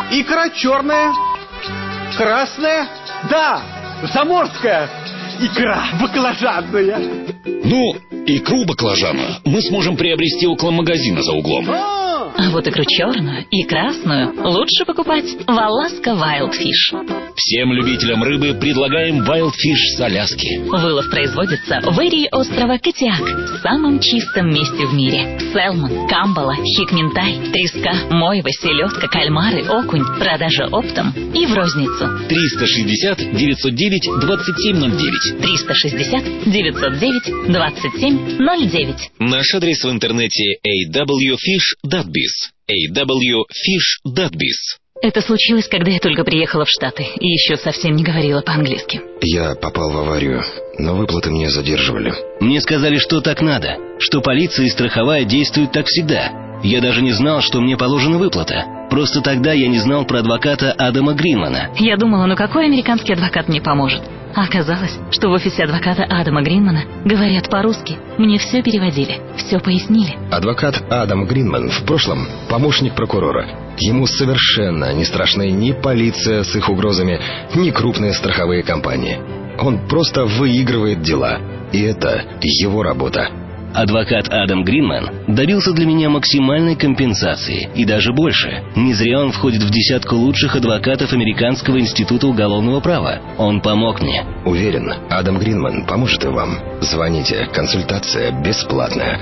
Икра черная, красная, да, заморская. Икра баклажанная. Ну, икру баклажана мы сможем приобрести около магазина за углом. А вот икру черную и красную лучше покупать в Аляска Wild Fish. Всем любителям рыбы предлагаем Wild Fish с Аляски. Вылов производится в эрии острова Катиак, самом чистом месте в мире. Сэлмон, камбала, хик-минтай, треска, мойва, селедка, кальмары, окунь. Продажа оптом и в розницу. 360 909 2709. 360 909 2709. Наш адрес в интернете awfish.biz. awfish.biz. Это случилось, когда я только приехала в Штаты и еще совсем не говорила по-английски. Я попал в аварию, но выплаты меня задерживали. Мне сказали, что так надо, что полиция и страховая действуют так всегда. Я даже не знал, что мне положена выплата. Просто тогда я не знал про адвоката Адама Гринмана. Я думала, ну какой американский адвокат мне поможет? А оказалось, что в офисе адвоката Адама Гринмана говорят по-русски. Мне все переводили, все пояснили. Адвокат Адам Гринман в прошлом помощник прокурора. Ему совершенно не страшны ни полиция с их угрозами, ни крупные страховые компании. Он просто выигрывает дела. И это его работа. Адвокат Адам Гринман добился для меня максимальной компенсации и даже больше. Не зря он входит в десятку лучших адвокатов Американского института уголовного права. Он помог мне. Уверен, Адам Гринман поможет и вам. Звоните. Консультация бесплатная.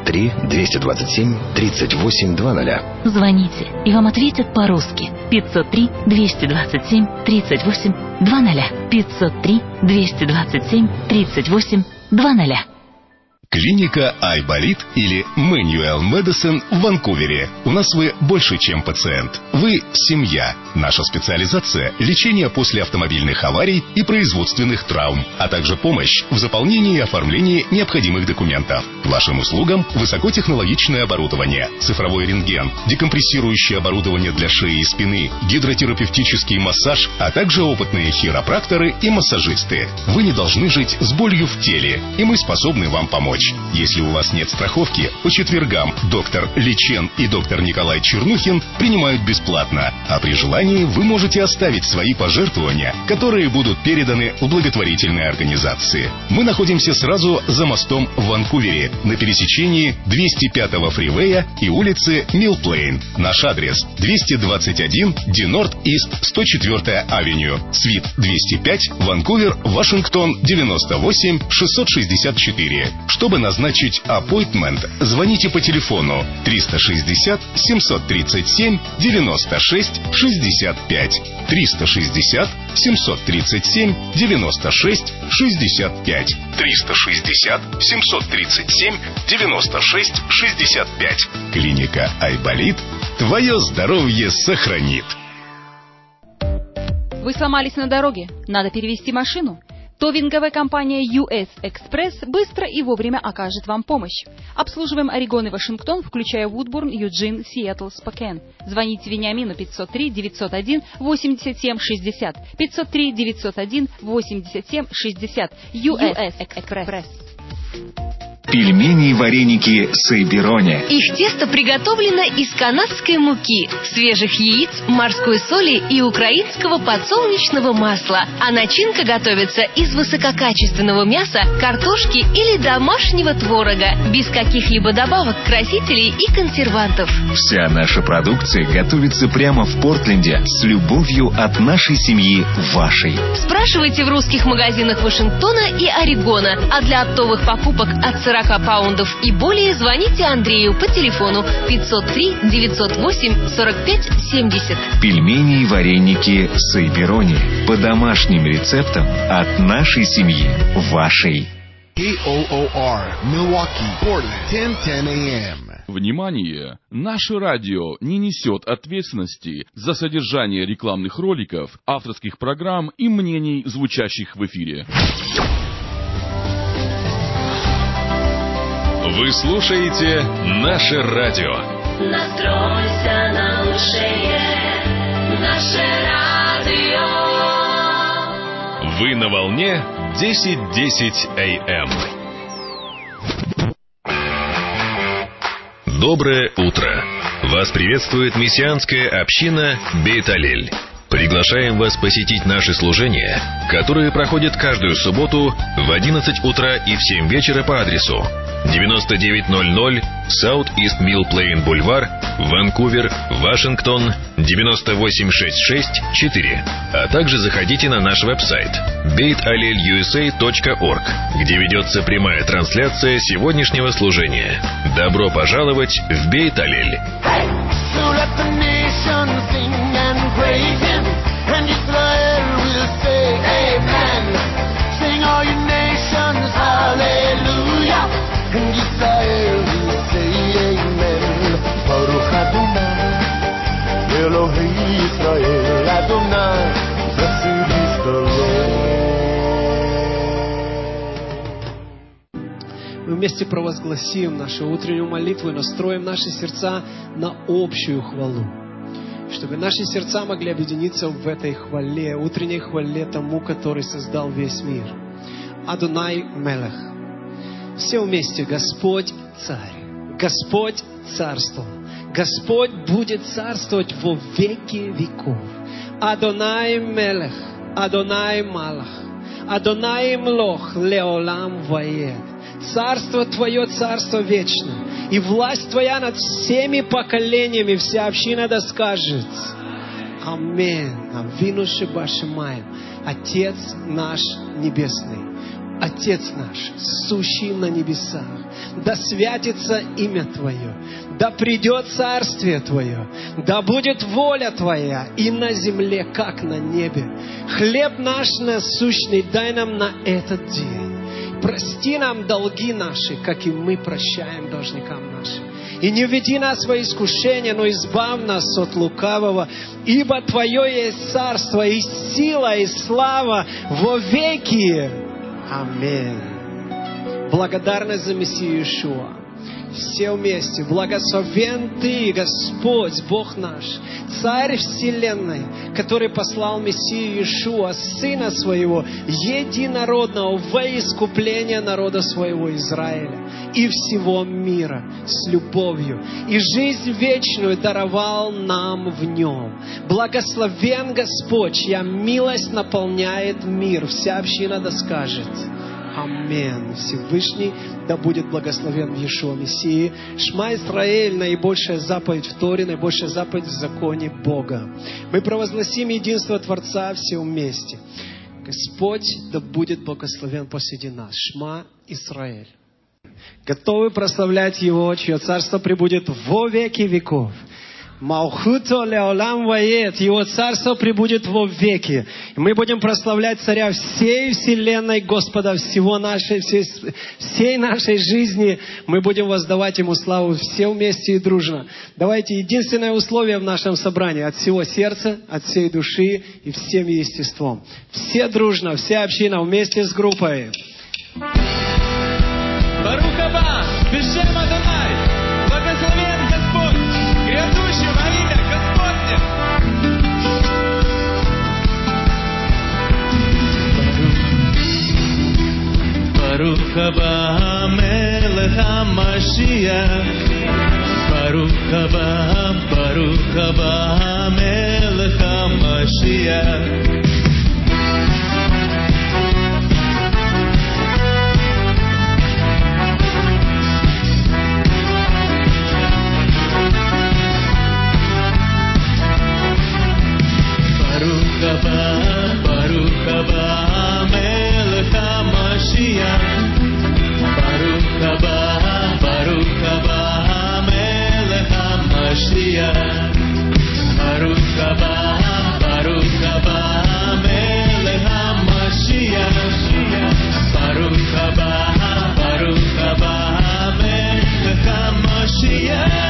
503-227-3820. Звоните, и вам ответят по-русски. 503-227-3820. 503-227-3820. Клиника Айболит или Manual Medicine в Ванкувере. У нас вы больше, чем пациент. Вы семья. Наша специализация – лечение после автомобильных аварий и производственных травм, а также помощь в заполнении и оформлении необходимых документов. К вашим услугам высокотехнологичное оборудование, цифровой рентген, декомпрессирующее оборудование для шеи и спины, гидротерапевтический массаж, а также опытные хиропракторы и массажисты. Вы не должны жить с болью в теле, и мы способны вам помочь. Если у вас нет страховки, по четвергам доктор Личен и доктор Николай Чернухин принимают бесплатно, а при желании вы можете оставить свои пожертвования, которые будут переданы в благотворительные организации. Мы находимся сразу за мостом в Ванкувере, на пересечении 205-го фривея и улицы Милплейн. Наш адрес 221 Ди Норт-Ист 104-я авеню, Свит 205, Ванкувер, Вашингтон 98 664. Чтобы назначить аппоинтмент, звоните по телефону 360 737 96 65. 360 737 96 65. 360 737 96 65. Клиника Айболит твое здоровье сохранит. Вы сломались на дороге? Надо перевести машину? Товинговая компания US Express быстро и вовремя окажет вам помощь. Обслуживаем Орегон и Вашингтон, включая Вудбурн, Юджин, Сиэтл, Спокейн. Звоните Вениамину 503-901-87-60. 503-901-87-60. US Express. Пельмени и вареники Сайбероне. Их тесто приготовлено из канадской муки, свежих яиц, морской соли и украинского подсолнечного масла. А начинка готовится из высококачественного мяса, картошки или домашнего творога, без каких-либо добавок, красителей и консервантов. Вся наша продукция готовится прямо в Портленде с любовью от нашей семьи вашей. Спрашивайте в русских магазинах Вашингтона и Орегона, а для оптовых покупок от 40 паундов и более звоните Андрею по телефону 503-908-45-70. Пельмени и вареники Сайбероне по домашним рецептам от нашей семьи вашей. KOOR, Milwaukee, Portland, 10:10 a.m. Внимание! Наше радио не несет ответственности за содержание рекламных роликов, авторских программ и мнений, звучащих в эфире. Вы слушаете наше радио. Настройся на лучшее, наше радио. Вы на волне 1010 AM. Доброе утро! Вас приветствует мессианская община Бейт Алель. Приглашаем вас посетить наши служения, которые проходят каждую субботу в 11 утра и в 7 вечера по адресу 9900 South East Mill Plain Boulevard, Ванкувер, Вашингтон, 98664. А также заходите на наш веб-сайт beitalelyusa.org, где ведется прямая трансляция сегодняшнего служения. Добро пожаловать в Бейт Алель! Praise Him, and Israel will say amen. Sing all you nations, hallelujah, and Israel will say amen. Baruch Adonai, Elohei Israel, Adonai, blessed is the Lord. Мы вместе провозгласим нашу утреннюю молитву и настроим наши сердца на общую хвалу, чтобы наши сердца могли объединиться в этой хвале, утренней хвале тому, который создал весь мир. Адонай Мелех. Все вместе. Господь Царь. Господь царствовал. Господь будет царствовать во веки веков. Адонай Мелех. Адонай Малах. Адонай Млох. Леолам Ваед. Царство Твое, царство вечное. И власть Твоя над всеми поколениями, вся община да скажет: Аминь. Авину шеба шемаим. Отец наш небесный, Отец наш, сущий на небесах, да святится имя Твое, да придет царствие Твое, да будет воля Твоя и на земле, как на небе. Хлеб наш насущный дай нам на этот день. Прости нам долги наши, как и мы прощаем должникам нашим. И не введи нас во искушение, но избавь нас от лукавого, ибо Твое есть царство, и сила, и слава во веки. Аминь. Благодарность за Мессию Иешуа. Все вместе. Благословен Ты, Господь, Бог наш, Царь вселенной, который послал Мессию Иешуа, Сына Своего, единородного, во искупление народа Своего Израиля и всего мира с любовью. И жизнь вечную даровал нам в Нем. Благословен Господь, чья милость наполняет мир. Вся община да скажет: Аминь. Всевышний да будет благословен в Иешуа Мессии. Шма Исраэль, наибольшая заповедь в Торе, наибольшая заповедь в законе Бога. Мы провозгласим единство Творца все вместе. Господь да будет благословен посреди нас. Шма Исраэль. Готовы прославлять Его, чье царство пребудет во веки веков. Малхуто леолам ваед, Его царство пребудет во веки. Мы будем прославлять Царя всей вселенной, Господа всей нашей жизни. Мы будем воздавать Ему славу все вместе и дружно. Давайте единственное условие в нашем собрании: от всего сердца, от всей души и всем естеством. Все дружно, вся община вместе с группой. Барух Аба, Бешем Адонай, благословен Господь, грядущий во имя Господне. Барух Аба, Мелех ха-Машиах. Барух Аба, Мелех ха-Машиах. Baruch haba Melech HaMashiach. Baruch haba Melech HaMashiach. Baruch haba Melech HaMashiach. Baruch haba Melech HaMashiach.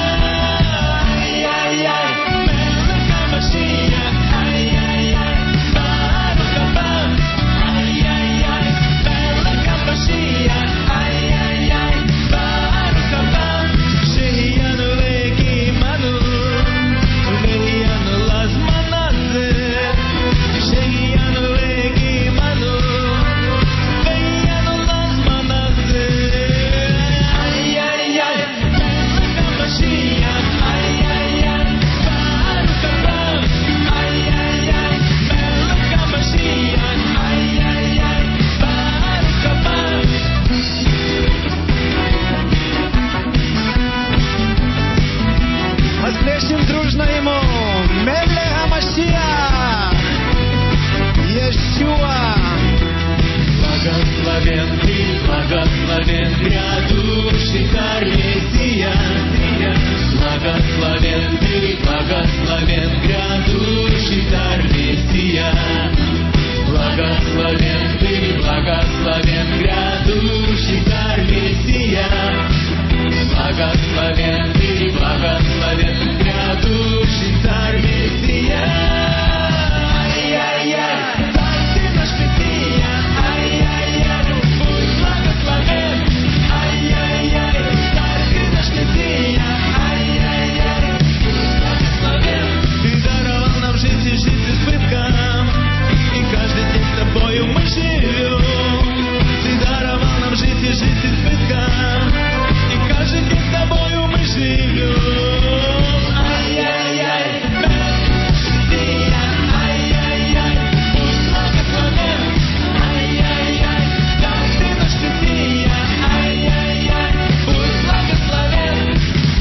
Благословен грядущий царь Мессия, благословен ты, благословен грядущий царь Мессия, благословен ты, благословен грядущий царь Мессия, благословен ты, благословен грядущий царь Мессия. Ай-яй-яй, царь ты наш Мессия, ай-яй-яй, будь благословен, ай-яй-яй, царь ты наш Мессия, ай-яй-яй, будь благословен. Ты даровал нам жить и жить с избытком, и каждый день с тобою мы живем. Ты даровал нам жить и жить с избытком, и каждый день с тобою мы живем. Ай-яй-яй, Мессия, ай-яй-яй, будь благословен, ай-яй-яй, царь ты наш Мессия, ай-яй-яй, будь благословен.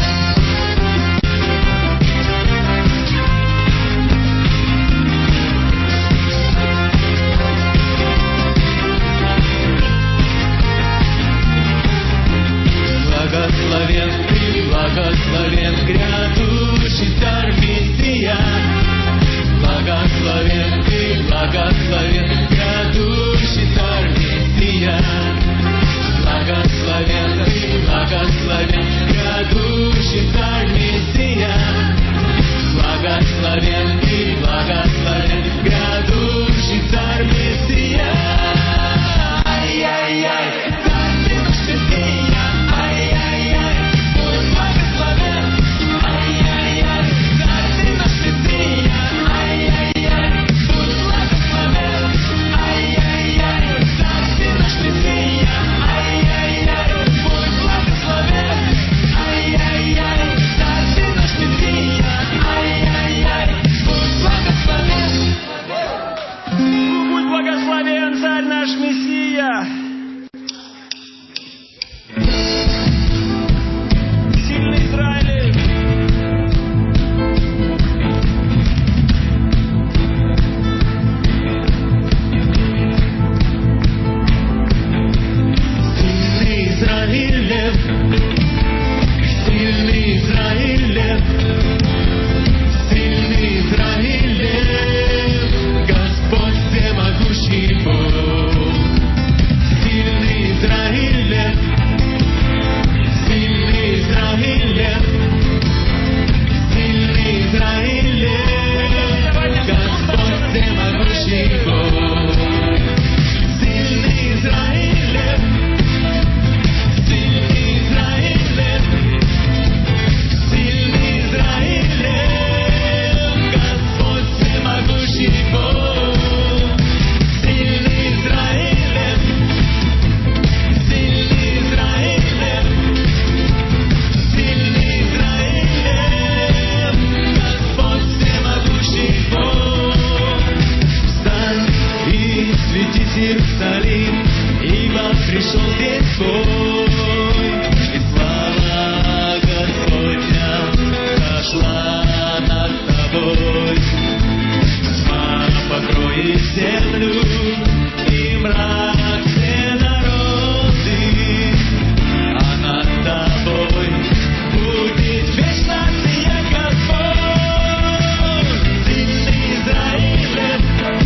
Благословен ты, благословен грядущий царь Мессия, благословен ты, благословен грядущий царь Мессия, благословен ты, благословен грядущий царь Мессия, благословен ты, благословен грядущий царь Мессия. Ай-яй-яй, царь ты наш Мессия, ай-яй-яй, будь благословен, ай-яй-яй, царь ты наш Мессия, ай-яй-яй, будь благословен, ай-яй-яй, царь ты наш Мессия, ай-яй-яй, будь благословен, ай-яй-яй, царь ты наш Мессия, ай-яй-яй, будь благословен. Будь благословен, царь наш Мессия. Сильный Израиль. Сильный Израиль, сильный Израиль, сильный Израиль, Господь всемогущий Бог. Сильный Израиль, сильный Израиль, сильный Израиль, Господь всемогущий Бог. Сильный Израиль, сильный Израиль, сильный Израиль, Господь всемогущий Бог. Сильный Израиль, сильный Израиль, сильный Израиль, Господь всемогущий Бог. Встань и светись, Иерусалим, ибо пришел день твой, и слава Господня сошла над тобой. Тьма покроет землю, и мрак все народы, а над тобой будет вечно сиять Господь. Сильный Израиль,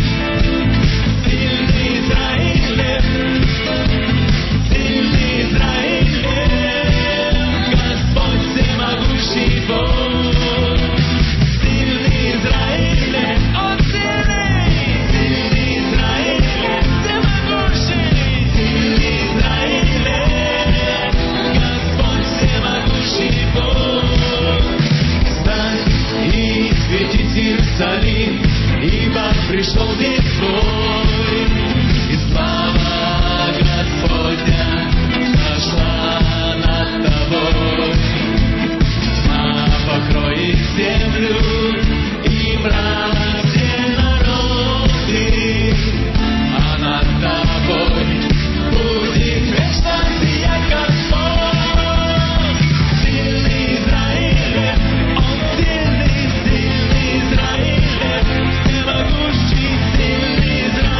сильный Израиль, сильный Израиль, Господь всемогущий Бог. Сильный Израиль, Он сильный, сильный Израиль, всемогущий, сильный Израиль, Господь всемогущий Бог. Встань и светись, Иерусалим, ибо пришел день твой, и слава Господня сошла над тобой. Тьма покроет землю, и мрак все народы, а над тобой будет вечно сиять Господь. Сильный Израиль, Он сильный, сильный Израиль, всемогущий, сильный Израиль.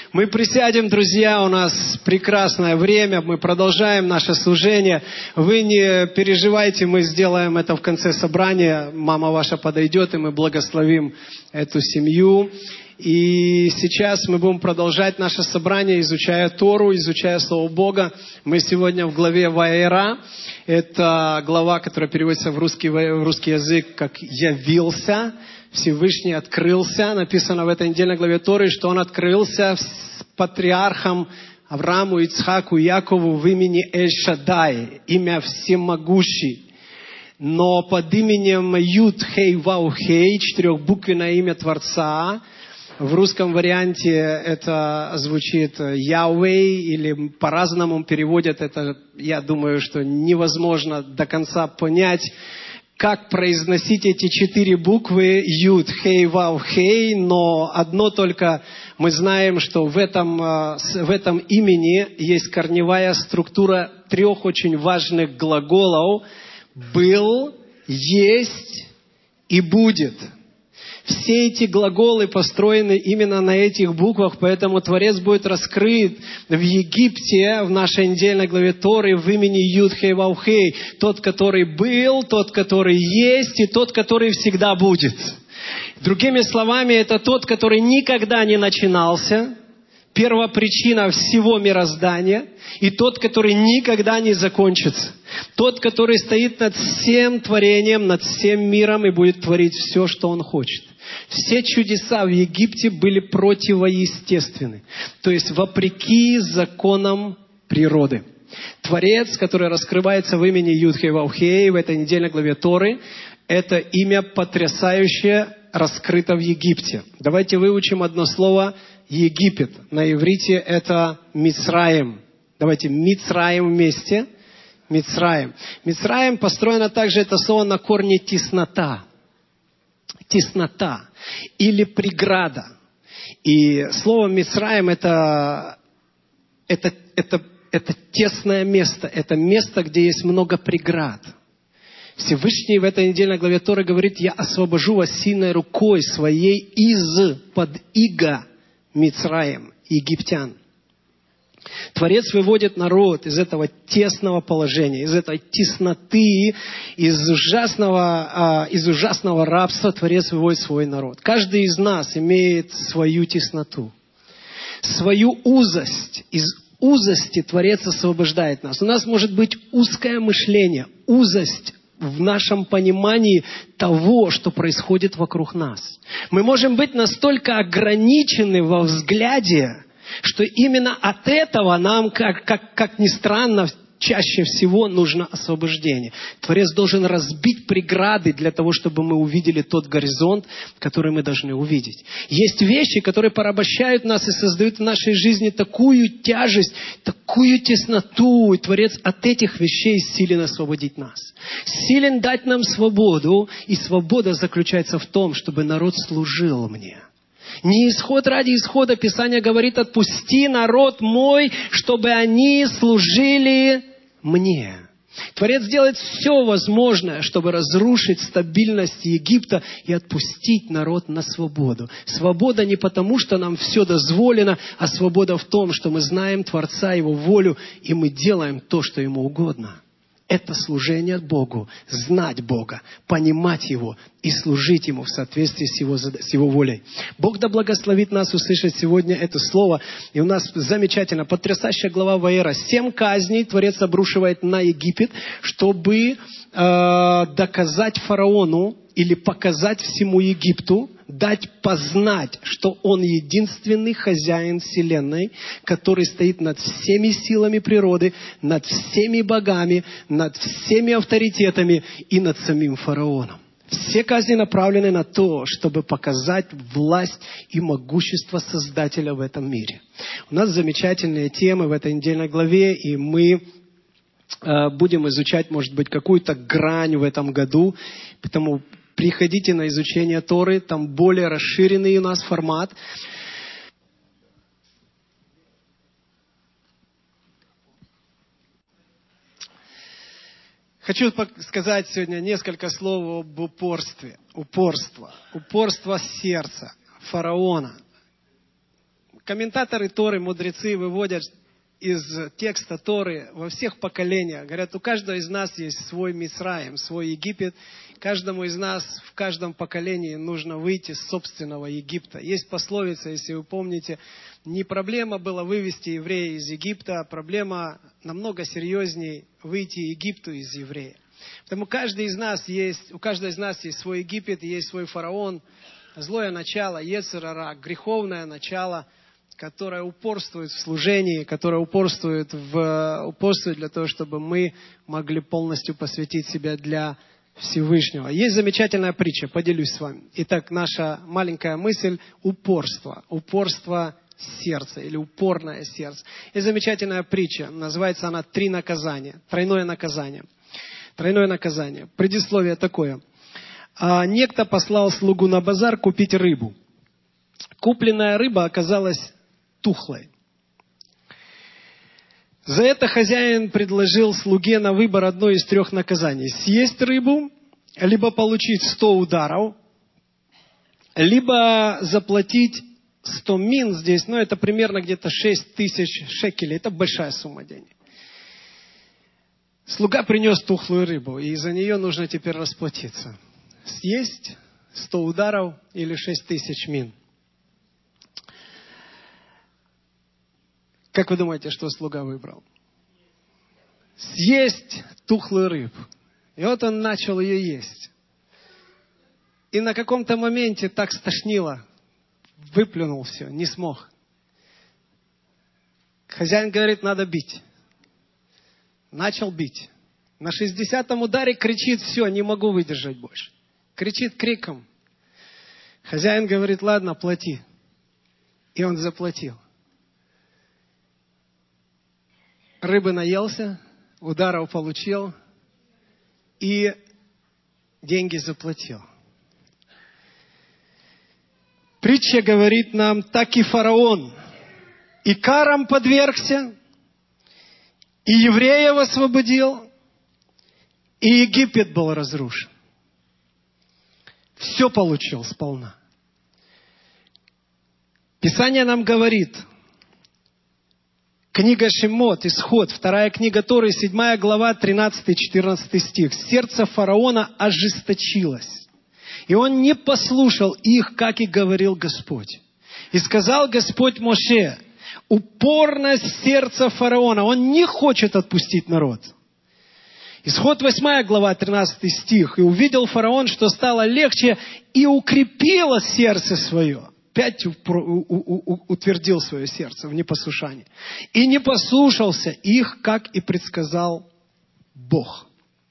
Мы присядем, друзья, у нас прекрасное время, мы продолжаем наше служение. Вы не переживайте, мы сделаем это в конце собрания. Мама ваша подойдет, и мы благословим эту семью. И сейчас мы будем продолжать наше собрание, изучая Тору, изучая Слово Бога. Мы сегодня в главе Ваера. Это глава, которая переводится в русский язык как «явился». Всевышний открылся. Написано в этой недельной главе Торы, что Он открылся с патриархам Аврааму, Ицхаку и Якову в имени Эль-Шаддай, имя всемогущий. Но под именем Юд Хей Вау Хей, четырехбуквенное имя Творца, в русском варианте это звучит Яуэй, или по-разному переводят это. Я думаю, что невозможно до конца понять, как произносить эти 4 буквы Юд, Хей, Вау, Хей, но одно только мы знаем, что в этом имени есть корневая структура 3 очень важных глаголов: был, есть и будет. Все эти глаголы построены именно на этих буквах, поэтому Творец будет раскрыт в Египте, в нашей недельной главе Торы, в имени Юд Хей Вау Хей. Тот, который был, тот, который есть, и тот, который всегда будет. Другими словами, это тот, который никогда не начинался, первопричина всего мироздания, и тот, который никогда не закончится. Тот, который стоит над всем творением, над всем миром и будет творить все, что Он хочет. Все чудеса в Египте были противоестественны, то есть вопреки законам природы. Творец, который раскрывается в имени Юд Хей Вау Хей в этой недельной главе Торы, это имя потрясающее раскрыто в Египте. Давайте выучим одно слово Египет. На иврите это Мицраим. Давайте Мицраим вместе. Мицраим. Мицраим построено также, это слово на корне теснота. Теснота или преграда. И слово Мицраим это тесное место. Это место, где есть много преград. Всевышний в этой недельной главе Торы говорит: «Я освобожу вас сильной рукой своей из-под ига Мицраим, египтян». Творец выводит народ из этого тесного положения, из этой тесноты, из ужасного рабства. Творец выводит свой народ. Каждый из нас имеет свою тесноту, свою узость. Из узости Творец освобождает нас. У нас может быть узкое мышление, узость в нашем понимании того, что происходит вокруг нас. Мы можем быть настолько ограничены во взгляде, что именно от этого нам, как ни странно, чаще всего нужно освобождение. Творец должен разбить преграды для того, чтобы мы увидели тот горизонт, который мы должны увидеть. Есть вещи, которые порабощают нас и создают в нашей жизни такую тяжесть, такую тесноту. И Творец от этих вещей силен освободить нас. Силен дать нам свободу. И свобода заключается в том, чтобы народ служил мне. Не исход ради исхода. Писание говорит: «Отпусти народ мой, чтобы они служили мне». Творец делает все возможное, чтобы разрушить стабильность Египта и отпустить народ на свободу. Свобода не потому, что нам все дозволено, а свобода в том, что мы знаем Творца, Его волю, и мы делаем то, что Ему угодно. Это служение Богу, знать Бога, понимать Его и служить Ему в соответствии с Его волей. Бог да благословит нас услышать сегодня это слово. И у нас замечательно, потрясающая глава Ваера. 7 казней Творец обрушивает на Египет, чтобы доказать фараону или показать всему Египту, дать познать, что он единственный хозяин вселенной, который стоит над всеми силами природы, над всеми богами, над всеми авторитетами и над самим фараоном. Все казни направлены на то, чтобы показать власть и могущество Создателя в этом мире. У нас замечательные темы в этой недельной главе, и мы будем изучать, может быть, какую-то грань в этом году. Поэтому приходите на изучение Торы, там более расширенный у нас формат. Хочу сказать сегодня несколько слов об упорстве. Упорство сердца фараона. комментаторы Торы, мудрецы выводят из текста Торы во всех поколениях. Говорят, у каждого из нас есть свой Мицраим, свой Египет. Каждому из нас в каждом поколении нужно выйти с собственного Египта. Есть пословица, если вы помните, не проблема была вывести еврея из Египта, а проблема намного серьезнее выйти Египту из еврея. Поэтому у каждого из нас есть свой Египет, есть свой фараон, злое начало, Йецер ара, греховное начало, которое упорствует в служении, которое упорствует для того, чтобы мы могли полностью посвятить себя для Всевышнего. Есть замечательная притча, поделюсь с вами. Итак, наша маленькая мысль – упорство. Упорство сердца или упорное сердце. Есть замечательная притча, называется она «Три наказания». Тройное наказание. Тройное наказание. Предисловие такое. Некто послал слугу на базар купить рыбу. Купленная рыба оказалась тухлой. За это хозяин предложил слуге на выбор одно из трех наказаний. Съесть рыбу, либо получить 100 ударов, либо заплатить 100 мин здесь, это примерно где-то 6 тысяч шекелей. Это большая сумма денег. Слуга принес тухлую рыбу, и за нее нужно теперь расплатиться. Съесть 100 ударов или 6 тысяч мин. Как вы думаете, что слуга выбрал? Съесть тухлую рыбу. И вот он начал ее есть. И на каком-то моменте так стошнило, выплюнул все, не смог. Хозяин говорит, надо бить. Начал бить. На 60-м ударе кричит, все, не могу выдержать больше. Кричит криком. Хозяин говорит, ладно, плати. И он заплатил. Рыбы наелся, ударов получил и деньги заплатил. Притча говорит нам, так и фараон и карам подвергся, и евреев освободил, и Египет был разрушен. Все получил сполна. Писание нам говорит, книга Шемот, Исход, 2 книга Торы, 7 глава, 13-14 стих. Сердце фараона ожесточилось, и он не послушал их, как и говорил Господь. И сказал Господь Моше, упорность сердца фараона, он не хочет отпустить народ. Исход 8 глава, 13 стих. И увидел фараон, что стало легче, и укрепило сердце свое. Опять утвердил свое сердце в непослушании. И не послушался их, как и предсказал Бог.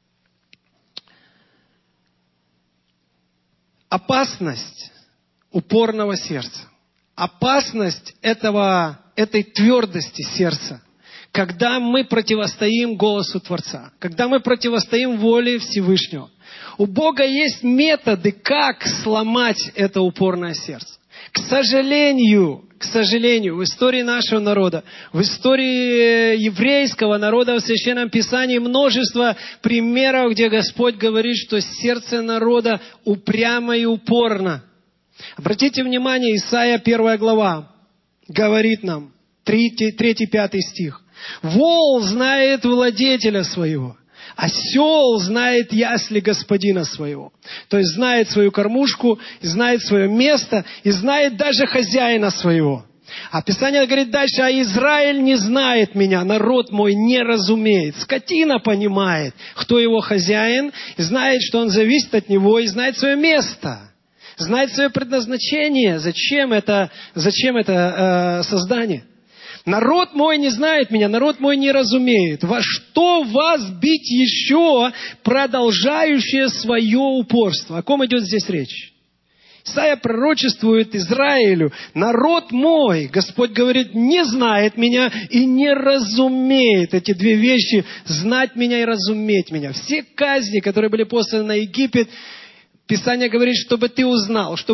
Опасность упорного сердца. Опасность этой твердости сердца. Когда мы противостоим голосу Творца. Когда мы противостоим воле Всевышнего. У Бога есть методы, как сломать это упорное сердце. К сожалению, в истории нашего народа, в истории еврейского народа, в Священном Писании множество примеров, где Господь говорит, что сердце народа упрямо и упорно. Обратите внимание, Исайя 1 глава говорит нам, 3-5 стих. Вол знает владетеля своего, осел знает ясли господина своего. То есть знает свою кормушку, знает свое место и знает даже хозяина своего. А Писание говорит дальше, а Израиль не знает меня, народ мой не разумеет. Скотина понимает, кто его хозяин, и знает, что он зависит от него, и знает свое место, знает свое предназначение, зачем это создание. Народ мой не знает меня, народ мой не разумеет. Во что вас бить еще, продолжающее свое упорство? О ком идет здесь речь? Исайя пророчествует Израилю, народ мой, Господь говорит, не знает меня и не разумеет. Эти две вещи, знать меня и разуметь меня. Все казни, которые были посланы на Египет, Писание говорит, чтобы ты узнал весь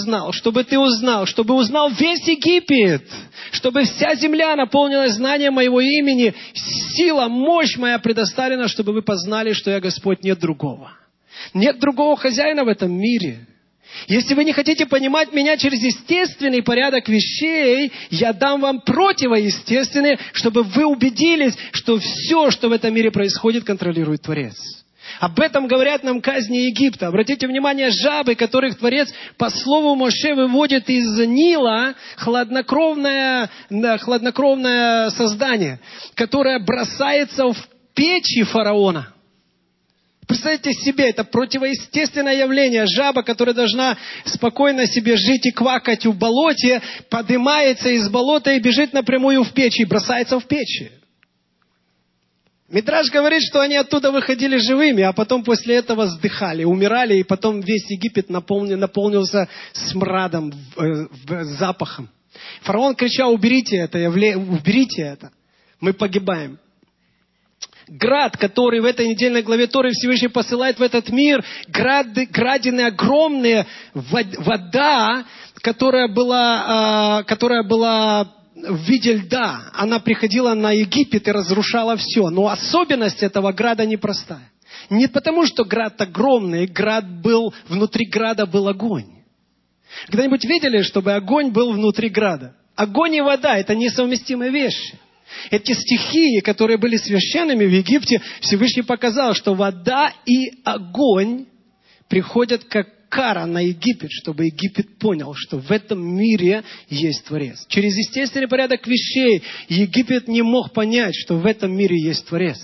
Египет, чтобы вся земля наполнилась знанием моего имени, сила, мощь моя предоставлена, чтобы вы познали, что я Господь, нет другого. Нет другого хозяина в этом мире. Если вы не хотите понимать меня через естественный порядок вещей, я дам вам противоестественный, чтобы вы убедились, что все, что в этом мире происходит, контролирует Творец. Об этом говорят нам казни Египта. Обратите внимание, жабы, которых Творец по слову Моше выводит из Нила, хладнокровное создание, которое бросается в печи фараона. Представьте себе, это противоестественное явление. Жаба, которая должна спокойно себе жить и квакать в болоте, поднимается из болота и бежит напрямую в печь, и бросается в печь. Мидраш говорит, что они оттуда выходили живыми, а потом после этого сдыхали, умирали, и потом весь Египет наполнился смрадом, запахом. Фараон кричал: уберите это, уберите это, мы погибаем. Град, который в этой недельной главе Торы Всевышний посылает в этот мир, градины огромные, вода, которая была в виде льда, она приходила на Египет и разрушала все. Но особенность этого града непростая. Не потому, что град огромный, внутри града был огонь. Когда-нибудь видели, чтобы огонь был внутри града? Огонь и вода – это несовместимые вещи. Эти стихии, которые были священными в Египте, Всевышний показал, что вода и огонь приходят как кара на Египет, чтобы Египет понял, что в этом мире есть Творец. Через естественный порядок вещей Египет не мог понять, что в этом мире есть Творец.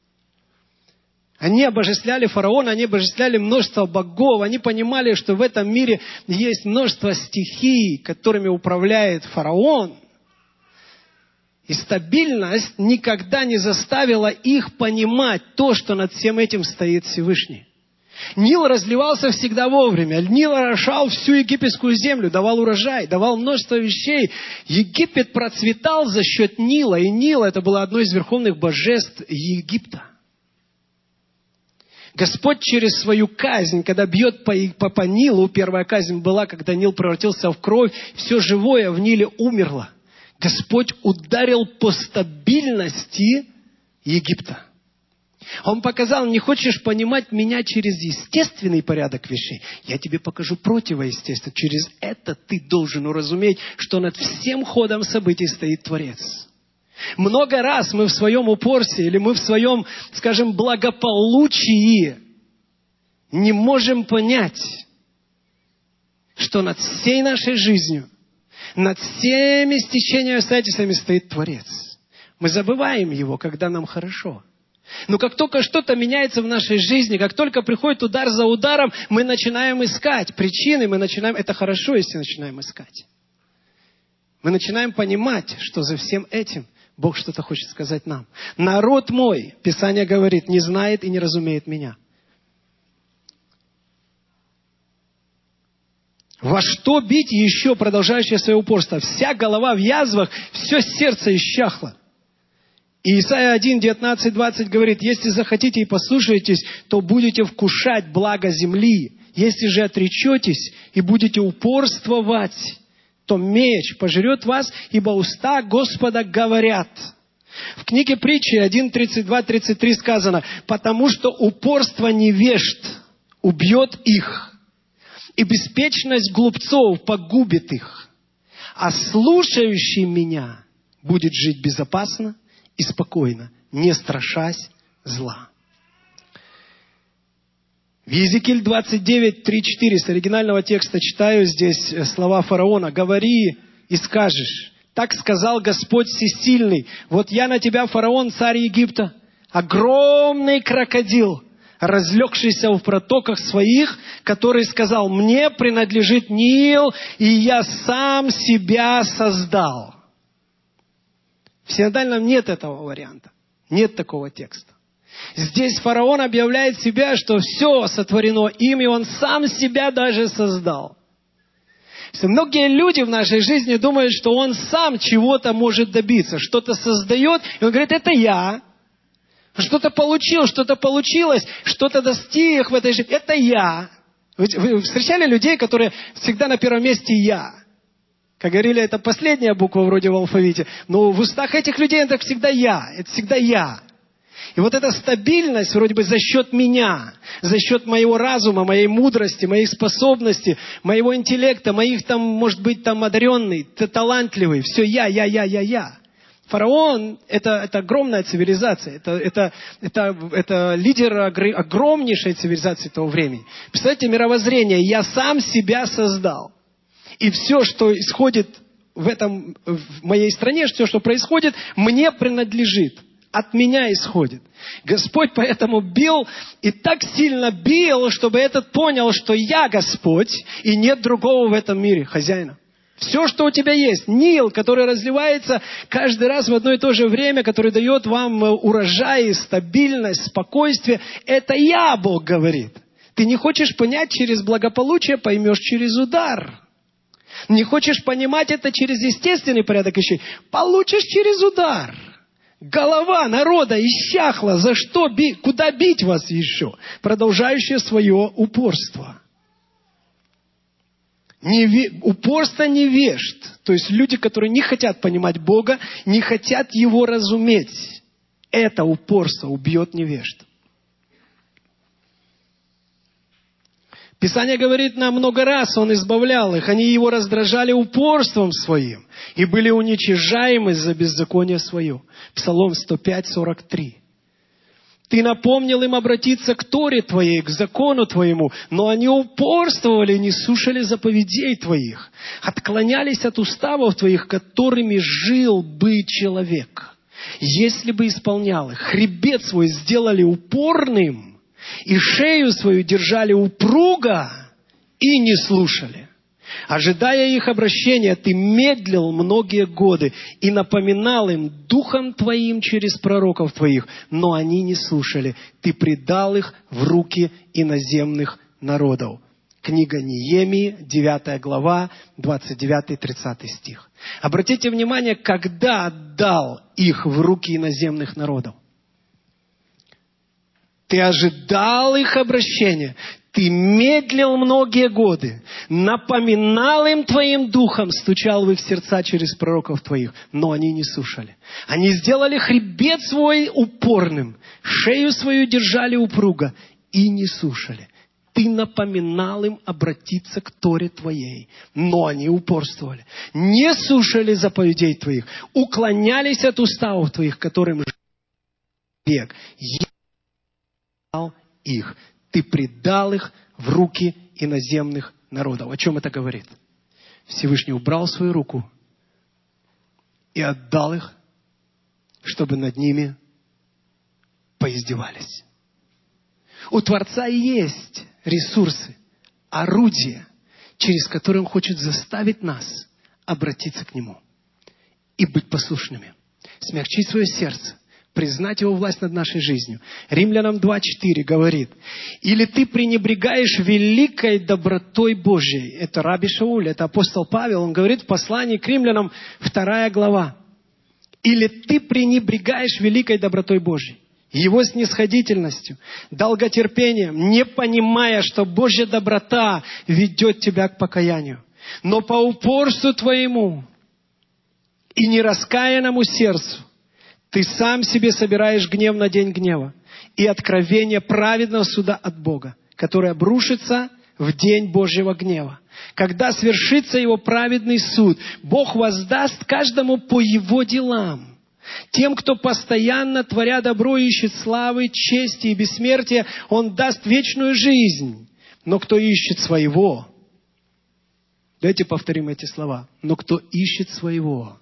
Они обожествляли фараона, они обожествляли множество богов, они понимали, что в этом мире есть множество стихий, которыми управляет фараон. И стабильность никогда не заставила их понимать то, что над всем этим стоит Всевышний. Нил разливался всегда вовремя. Нил орошал всю египетскую землю, давал урожай, давал множество вещей. Египет процветал за счет Нила, и Нил — это было одно из верховных божеств Египта. Господь через свою казнь, когда бьет по Нилу, первая казнь была, когда Нил превратился в кровь, все живое в Ниле умерло. Господь ударил по стабильности Египта. Он показал: не хочешь понимать меня через естественный порядок вещей, я тебе покажу противоестественный. Через это ты должен уразуметь, что над всем ходом событий стоит Творец. Много раз мы в своем упорстве или мы в своем, скажем, благополучии не можем понять, что над всей нашей жизнью, над всеми стечениями обстоятельствами стоит Творец. Мы забываем Его, когда нам хорошо. Но как только что-то меняется в нашей жизни, как только приходит удар за ударом, мы начинаем искать причины, это хорошо, если начинаем искать. Мы начинаем понимать, что за всем этим Бог что-то хочет сказать нам. Народ мой, Писание говорит, не знает и не разумеет меня. Во что бить еще продолжающее свое упорство? Вся голова в язвах, все сердце исчахло. И Исайя 1, 19, 20 говорит: если захотите и послушаетесь, то будете вкушать благо земли. Если же отречетесь и будете упорствовать, то меч пожрет вас, ибо уста Господа говорят. В книге Притчи 1, 32, 33 сказано: потому что упорство невежд убьет их, и беспечность глупцов погубит их. А слушающий меня будет жить безопасно и спокойно, не страшась зла. В Иезекииль 29, 3-4 с оригинального текста читаю здесь слова фараона. «Говори и скажешь, так сказал Господь Всесильный, вот я на тебя, фараон, царь Египта, огромный крокодил, разлегшийся в протоках своих, который сказал: мне принадлежит Нил, и я сам себя создал». В синодальном нет этого варианта. Нет такого текста. Здесь фараон объявляет себя, что все сотворено им, и он сам себя даже создал. Многие люди в нашей жизни думают, что он сам чего-то может добиться, что-то создает, и он говорит: это я. Что-то получил, что-то получилось, что-то достиг в этой жизни. Это я. Вы встречали людей, которые всегда на первом месте «я»? Как говорили, это последняя буква вроде в алфавите. Но в устах этих людей это всегда «я». Это всегда «я». И вот эта стабильность вроде бы за счет меня, за счет моего разума, моей мудрости, моих способностей, моего интеллекта, моих там, может быть, там одаренный, талантливый, все я. Фараон – это огромная цивилизация, это лидер огромнейшей цивилизации того времени. Представьте, мировоззрение «я сам себя создал». И все, что исходит в моей стране, все, что происходит, мне принадлежит. От меня исходит. Господь поэтому бил, и так сильно бил, чтобы этот понял, что я Господь, и нет другого в этом мире хозяина. Все, что у тебя есть, Нил, который разливается каждый раз в одно и то же время, который дает вам урожай, стабильность, спокойствие, это я, Бог говорит. Ты не хочешь понять через благополучие, поймешь через удар. Не хочешь понимать это через естественный порядок вещей, получишь через удар. Голова народа иссяхла. За что бить? Куда бить вас еще? Продолжающее свое упорство. Упорство невежд. То есть люди, которые не хотят понимать Бога, не хотят Его разуметь. Это упорство убьет невежд. Писание говорит нам много раз, Он избавлял их. Они Его раздражали упорством своим и были уничижаемы за беззаконие свое. Псалом 105, 43. Ты напомнил им обратиться к Торе Твоей, к закону Твоему, но они упорствовали, не слушали заповедей Твоих, отклонялись от уставов Твоих, которыми жил бы человек. Если бы исполнял их, хребет свой сделали упорным, и шею свою держали упруго и не слушали. Ожидая их обращения, ты медлил многие годы и напоминал им духом твоим через пророков твоих, но они не слушали. Ты предал их в руки иноземных народов. Книга Неемии, 9 глава, 29-30 стих. Обратите внимание, когда отдал их в руки иноземных народов. Ты ожидал их обращения, ты медлил многие годы, напоминал им твоим духом, стучал в их сердца через пророков твоих, но они не слушали. Они сделали хребет свой упорным, шею свою держали упруго и не слушали. Ты напоминал им обратиться к Торе твоей, но они упорствовали. Не слушали заповедей твоих, уклонялись от уставов твоих, которым век. Их. Ты предал их в руки иноземных народов. О чем это говорит? Всевышний убрал свою руку и отдал их, чтобы над ними поиздевались. У Творца есть ресурсы, орудия, через которые Он хочет заставить нас обратиться к Нему и быть послушными, смягчить свое сердце, признать Его власть над нашей жизнью. Римлянам 2:4 говорит: или ты пренебрегаешь великой добротой Божьей. Это Раби Шауль, это апостол Павел. Он говорит в послании к Римлянам, 2 глава. Или ты пренебрегаешь великой добротой Божьей, Его снисходительностью, долготерпением, не понимая, что Божья доброта ведет тебя к покаянию. Но по упорству твоему и нераскаянному сердцу ты сам себе собираешь гнев на день гнева и откровение праведного суда от Бога, который обрушится в день Божьего гнева. Когда свершится Его праведный суд, Бог воздаст каждому по его делам. Тем, кто постоянно, творя добро, ищет славы, чести и бессмертия, Он даст вечную жизнь. Но кто ищет своего, давайте повторим эти слова, но кто ищет своего,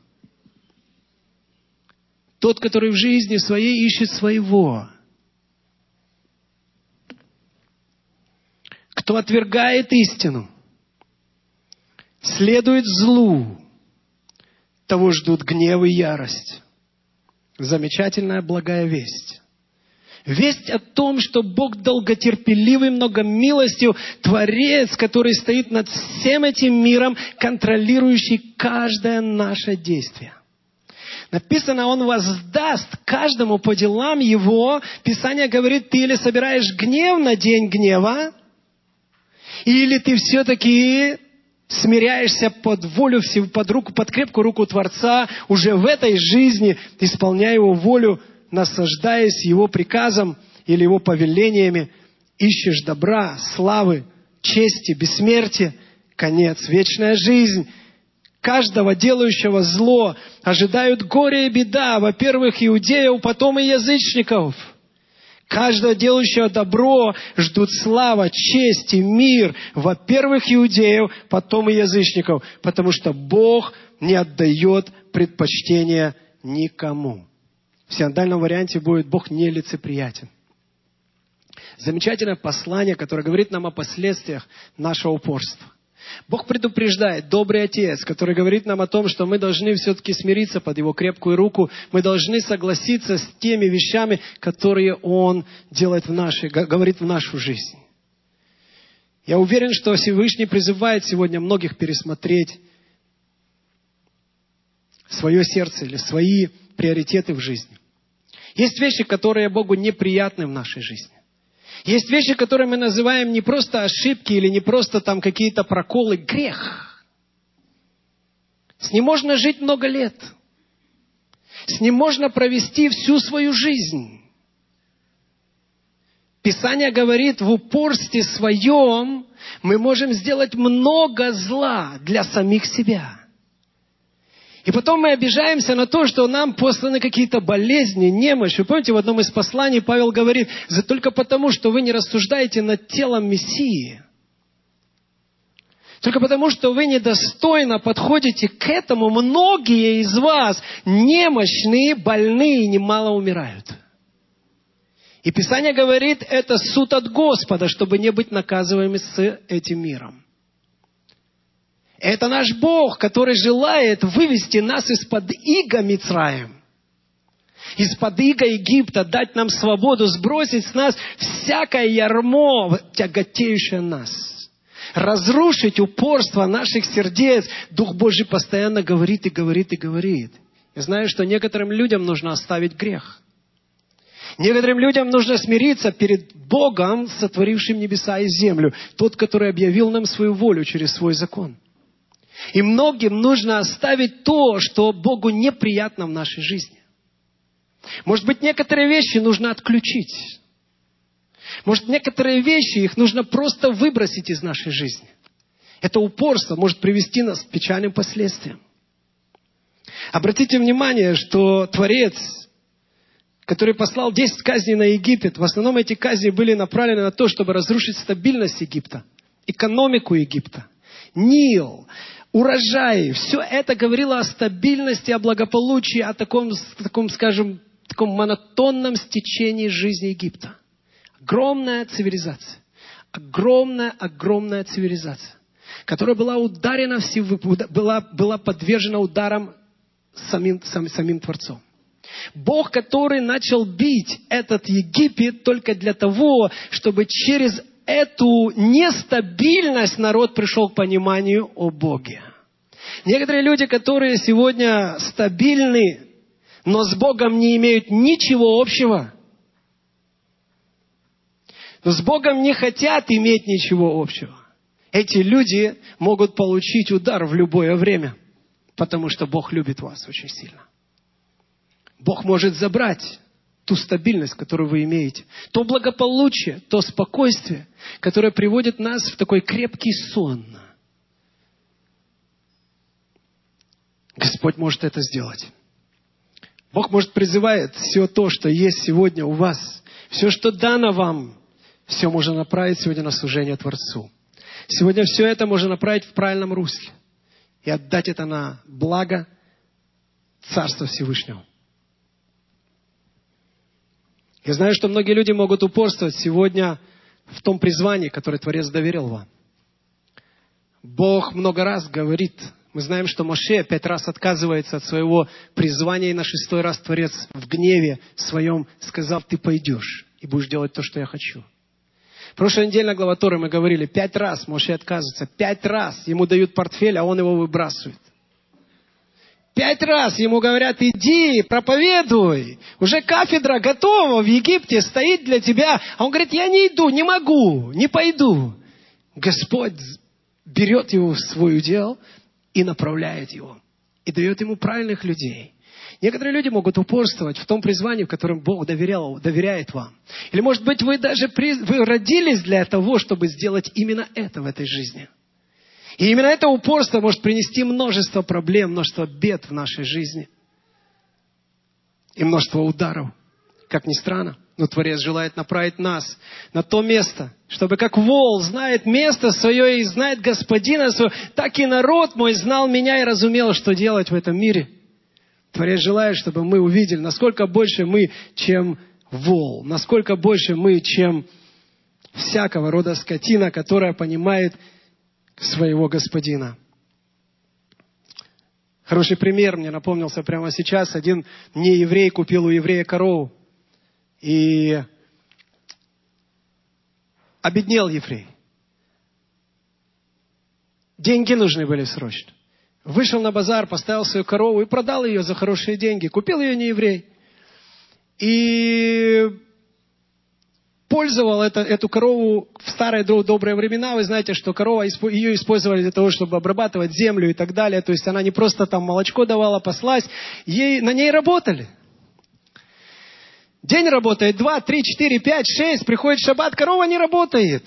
тот, который в жизни своей ищет своего, кто отвергает истину, следует злу, того ждут гнев и ярость. Замечательная благая весть. Весть о том, что Бог долготерпеливый, многомилостив, Творец, который стоит над всем этим миром, контролирующий каждое наше действие. Написано, Он воздаст каждому по делам его. Писание говорит, ты или собираешь гнев на день гнева, или ты все-таки смиряешься под волю, под крепкую руку Творца, уже в этой жизни, исполняя Его волю, наслаждаясь Его приказом или Его повелениями, ищешь добра, славы, чести, бессмертия, конец, вечная жизнь. Каждого, делающего зло, ожидают горе и беда, во-первых, иудеев, потом и язычников. Каждого, делающего добро, ждут слава, честь и мир, во-первых, иудеев, потом и язычников, потому что Бог не отдает предпочтения никому. В синодальном варианте будет «Бог нелицеприятен». Замечательное послание, которое говорит нам о последствиях нашего упорства. Бог предупреждает, добрый Отец, который говорит нам о том, что мы должны все-таки смириться под Его крепкую руку, мы должны согласиться с теми вещами, которые Он делает говорит в нашу жизнь. Я уверен, что Всевышний призывает сегодня многих пересмотреть свое сердце или свои приоритеты в жизни. Есть вещи, которые Богу неприятны в нашей жизни. Есть вещи, которые мы называем не просто ошибки или не просто там какие-то проколы, грех. С ним можно жить много лет. С ним можно провести всю свою жизнь. Писание говорит, в упорстве своем мы можем сделать много зла для самих себя. И потом мы обижаемся на то, что нам посланы какие-то болезни, немощь. Вы помните, в одном из посланий Павел говорит, только потому, что вы не рассуждаете над телом Мессии. Только потому, что вы недостойно подходите к этому, многие из вас немощные, больные, немало умирают. И Писание говорит, это суд от Господа, чтобы не быть наказываемыми с этим миром. Это наш Бог, который желает вывести нас из-под ига Мицраим, из-под ига Египта, дать нам свободу, сбросить с нас всякое ярмо, тяготеющее нас, разрушить упорство наших сердец. Дух Божий постоянно говорит и говорит и говорит. Я знаю, что некоторым людям нужно оставить грех. Некоторым людям нужно смириться перед Богом, сотворившим небеса и землю, тот, который объявил нам свою волю через свой закон. И многим нужно оставить то, что Богу неприятно в нашей жизни. Может быть, некоторые вещи нужно отключить. Может, некоторые вещи, их нужно просто выбросить из нашей жизни. Это упорство может привести нас к печальным последствиям. Обратите внимание, что Творец, который послал 10 казней на Египет, в основном эти казни были направлены на то, чтобы разрушить стабильность Египта, экономику Египта, Нил, урожаи. Все это говорило о стабильности, о благополучии, о таком, скажем, таком монотонном стечении жизни Египта. Огромная цивилизация. Огромная цивилизация, которая была ударена, была подвержена ударам самим Творцом. Бог, который начал бить этот Египет только для того, чтобы через эту нестабильность народ пришел к пониманию о Боге. Некоторые люди, которые сегодня стабильны, но с Богом не имеют ничего общего, но с Богом не хотят иметь ничего общего. Эти люди могут получить удар в любое время, потому что Бог любит вас очень сильно. Бог может забрать ту стабильность, которую вы имеете, то благополучие, то спокойствие, которое приводит нас в такой крепкий сон. Господь может это сделать. Бог может призывает все то, что есть сегодня у вас, все, что дано вам, все можно направить сегодня на служение Творцу. Сегодня все это можно направить в правильном русле и отдать это на благо Царства Всевышнего. Я знаю, что многие люди могут упорствовать сегодня в том призвании, которое Творец доверил вам. Бог много раз говорит. Мы знаем, что Моше 5 раз отказывается от своего призвания, и на 6-й раз Творец в гневе своем сказал: ты пойдешь и будешь делать то, что я хочу. Прошлой неделе на глава Торы мы говорили, 5 раз Моше отказывается, 5 раз ему дают портфель, а он его выбрасывает. 5 раз ему говорят: иди, проповедуй, уже кафедра готова в Египте, стоит для тебя. А он говорит: я не иду, не могу, не пойду. Господь берет его в свой удел и направляет его. И дает ему правильных людей. Некоторые люди могут упорствовать в том призвании, в котором Бог доверяет вам. Или, может быть, вы родились для того, чтобы сделать именно это в этой жизни. И именно это упорство может принести множество проблем, множество бед в нашей жизни. И множество ударов. Как ни странно, но Творец желает направить нас на то место, чтобы как вол знает место свое и знает Господина своего, так и народ мой знал меня и разумел, что делать в этом мире. Творец желает, чтобы мы увидели, насколько больше мы, чем вол, насколько больше мы, чем всякого рода скотина, которая понимает своего Господина. Хороший пример мне напомнился прямо сейчас. Один нееврей купил у еврея корову. И обеднел еврей. Деньги нужны были срочно. Вышел на базар, поставил свою корову и продал ее за хорошие деньги. Купил ее нееврей. И пользовал эту корову в старые добрые времена. Вы знаете, что корова, ее использовали для того, чтобы обрабатывать землю и так далее. То есть она не просто там молочко давала, паслась. На ней работали. День работает, 2, 3, 4, 5, 6. Приходит шаббат, корова не работает.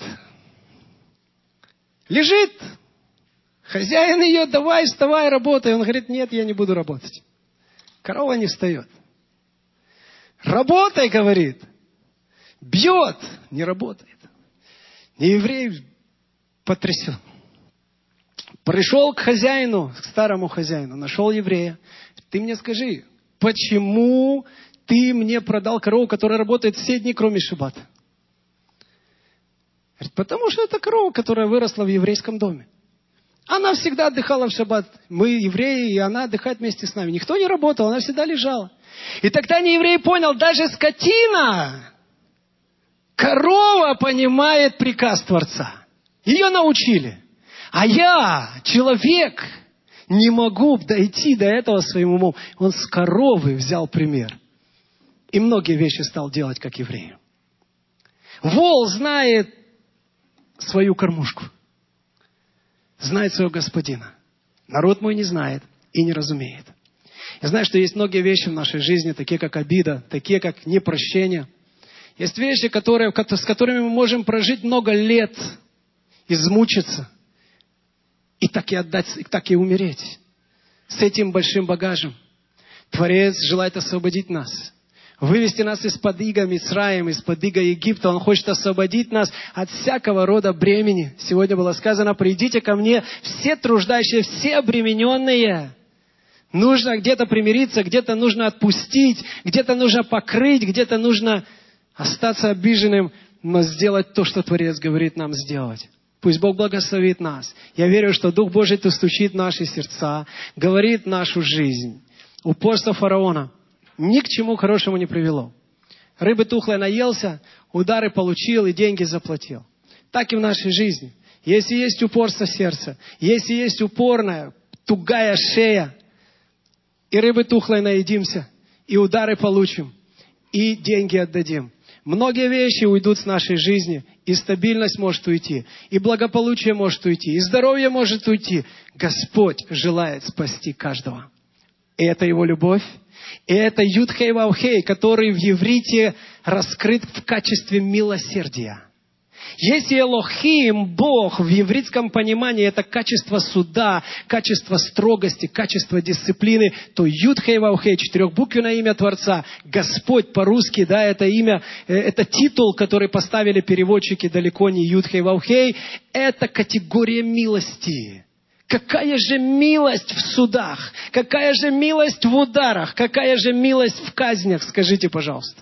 Лежит. Хозяин ее, давай, вставай, работай. Он говорит, нет, я не буду работать. Корова не встает. Работай, говорит. Бьет, не работает. Нееврей потрясен. Пришел к хозяину, к старому хозяину, нашел еврея. Ты мне скажи, почему ты мне продал корову, которая работает все дни, кроме шаббата? Говорит, потому что это корова, которая выросла в еврейском доме. Она всегда отдыхала в шаббат. Мы евреи, и она отдыхает вместе с нами. Никто не работал, она всегда лежала. И тогда нееврей понял, даже скотина, корова понимает приказ Творца. Ее научили. А я, человек, не могу дойти до этого своим умом. Он с коровы взял пример. И многие вещи стал делать, как евреи. Вол знает свою кормушку. Знает своего господина. Народ мой не знает и не разумеет. Я знаю, что есть многие вещи в нашей жизни, такие как обида, такие как непрощение. Есть вещи, с которыми мы можем прожить много лет, измучиться, и так и отдать, и так и умереть. С этим большим багажем. Творец желает освободить нас. Вывести нас из-под ига Мицраим, из-под ига Египта. Он хочет освободить нас от всякого рода бремени. Сегодня было сказано, придите ко мне все труждающие, все обремененные. Нужно где-то примириться, где-то нужно отпустить, где-то нужно покрыть, где-то нужно остаться обиженным, но сделать то, что Творец говорит нам сделать. Пусть Бог благословит нас. Я верю, что Дух Божий стучит в наши сердца, говорит нашу жизнь. Упорство фараона ни к чему хорошему не привело. Рыбы тухлой наелся, удары получил и деньги заплатил. Так и в нашей жизни. Если есть упорство сердца, если есть упорная, тугая шея, и рыбы тухлой наедимся, и удары получим, и деньги отдадим. Многие вещи уйдут с нашей жизни, и стабильность может уйти, и благополучие может уйти, и здоровье может уйти. Господь желает спасти каждого. И это Его любовь. И это Юд-Хей Вав-Хей, который в иврите раскрыт в качестве милосердия. Если Элохим, Бог, в еврейском понимании это качество суда, качество строгости, качество дисциплины, то Юд-Хей Вав-Хей, четырехбуквенное имя Творца, Господь по-русски, да, это имя, это титул, который поставили переводчики далеко не Юд-Хей Вав-Хей, это категория милости. Какая же милость в судах, какая же милость в ударах, какая же милость в казнях, скажите, пожалуйста.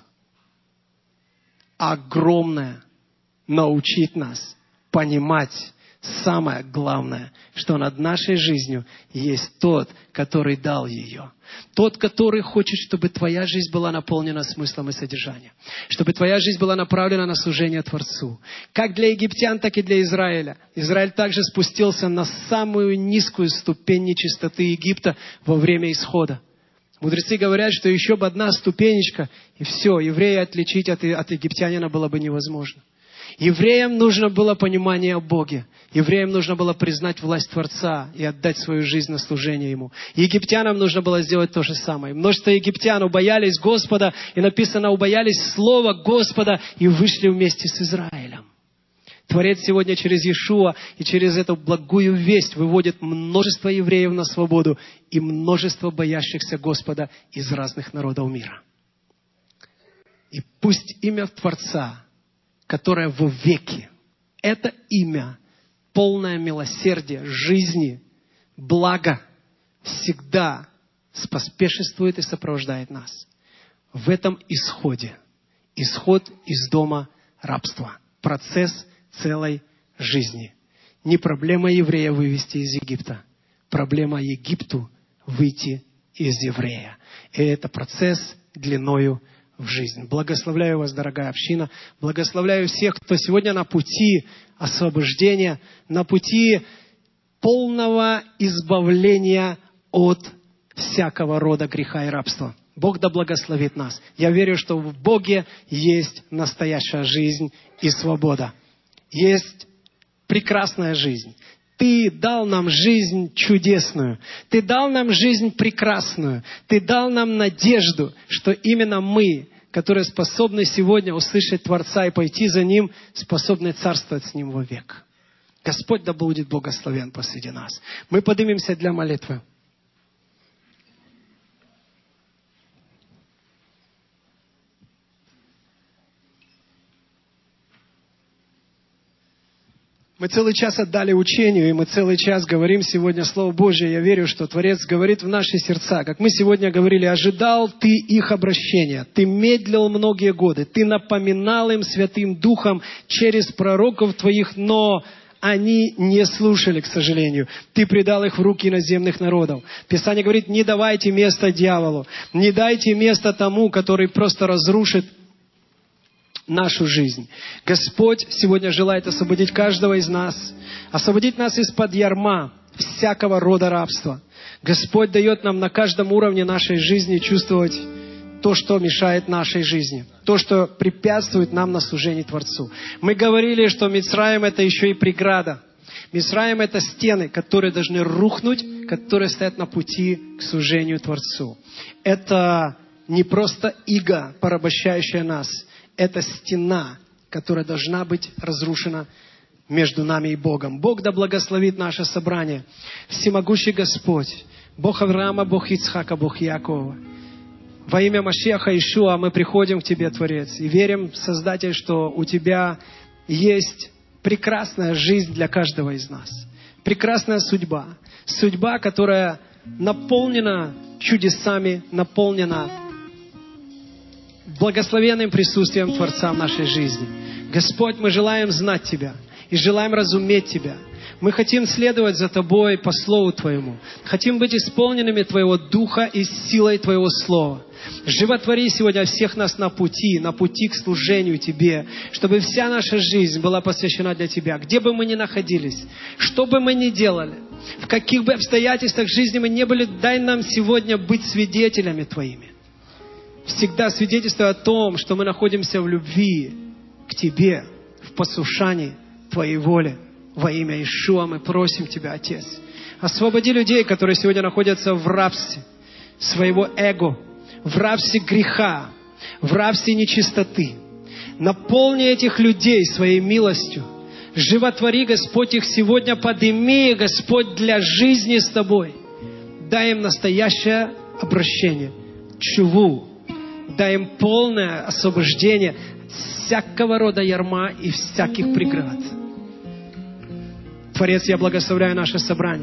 Огромная. Научить нас понимать самое главное, что над нашей жизнью есть тот, который дал ее. Тот, который хочет, чтобы твоя жизнь была наполнена смыслом и содержанием. Чтобы твоя жизнь была направлена на служение Творцу. Как для египтян, так и для Израиля. Израиль также спустился на самую низкую ступень нечистоты Египта во время исхода. Мудрецы говорят, что еще бы одна ступенечка, и все, еврея отличить от египтянина было бы невозможно. Евреям нужно было понимание о Боге. Евреям нужно было признать власть Творца и отдать свою жизнь на служение Ему. Египтянам нужно было сделать то же самое. Множество египтян убоялись Господа, и написано, убоялись слова Господа и вышли вместе с Израилем. Творец сегодня через Иешуа и через эту благую весть выводит множество евреев на свободу и множество боящихся Господа из разных народов мира. И пусть имя Творца, которое вовеки, это имя, полное милосердия, жизни, блага, всегда споспешествует и сопровождает нас в этом исходе. Исход из дома рабства. Процесс целой жизни. Не проблема еврея вывести из Египта. Проблема Египту выйти из еврея. И это процесс длиною в жизнь. Благословляю вас, дорогая община. Благословляю всех, кто сегодня на пути освобождения, на пути полного избавления от всякого рода греха и рабства. Бог да благословит нас. Я верю, что в Боге есть настоящая жизнь и свобода. Есть прекрасная жизнь. Ты дал нам жизнь чудесную. Ты дал нам жизнь прекрасную. Ты дал нам надежду, что именно мы, которые способны сегодня услышать Творца и пойти за Ним, способны царствовать с Ним вовек. Господь да будет благословен посреди нас. Мы поднимемся для молитвы. Мы целый час отдали учению, и мы целый час говорим сегодня Слово Божье. Я верю, что Творец говорит в наши сердца. Как мы сегодня говорили, ожидал ты их обращения. Ты медлил многие годы. Ты напоминал им Святым Духом через пророков твоих, но они не слушали, к сожалению. Ты предал их в руки иноземных народов. Писание говорит, не давайте место дьяволу. Не дайте место тому, который просто разрушит нашу жизнь. Господь сегодня желает освободить каждого из нас, освободить нас из-под ярма всякого рода рабства. Господь дает нам на каждом уровне нашей жизни чувствовать то, что мешает нашей жизни, то, что препятствует нам на служении Творцу. Мы говорили, что Мицраим — это еще и преграда. Мицраим — это стены, которые должны рухнуть, которые стоят на пути к служению Творцу. Это не просто иго, порабощающая нас. Это стена, которая должна быть разрушена между нами и Богом. Бог да благословит наше собрание. Всемогущий Господь, Бог Авраама, Бог Ицхака, Бог Иакова. Во имя Машиаха Иешуа мы приходим к Тебе, Творец, и верим, Создатель, что у Тебя есть прекрасная жизнь для каждого из нас. Прекрасная судьба. Судьба, которая наполнена чудесами, наполнена благословенным присутствием Творца в нашей жизни. Господь, мы желаем знать Тебя и желаем разуметь Тебя. Мы хотим следовать за Тобой по Слову Твоему. Хотим быть исполненными Твоего Духа и силой Твоего Слова. Животвори сегодня всех нас на пути к служению Тебе, чтобы вся наша жизнь была посвящена для Тебя. Где бы мы ни находились, что бы мы ни делали, в каких бы обстоятельствах жизни мы не были, дай нам сегодня быть свидетелями Твоими. Всегда свидетельствуя о том, что мы находимся в любви к Тебе, в послушании Твоей воле. Во имя Иешуа мы просим Тебя, Отец. Освободи людей, которые сегодня находятся в рабстве своего эго, в рабстве греха, в рабстве нечистоты. Наполни этих людей Своей милостью. Животвори, Господь, их сегодня, подними, Господь, для жизни с Тобой. Дай им настоящее обращение, тшуву. Дай им полное освобождение от всякого рода ярма и всяких преград. Творец, я благословляю наше собрание.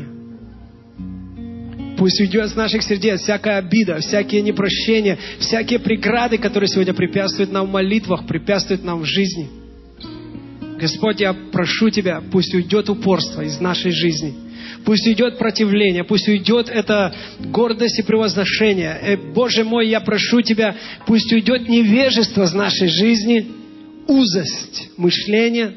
Пусть уйдет с наших сердец всякая обида, всякие непрощения, всякие преграды, которые сегодня препятствуют нам в молитвах, препятствуют нам в жизни. Господь, я прошу Тебя, пусть уйдет упорство из нашей жизни. Пусть уйдет противление, пусть уйдет эта гордость и превозношение. Боже мой, я прошу Тебя, пусть уйдет невежество из нашей жизни, узость мышления.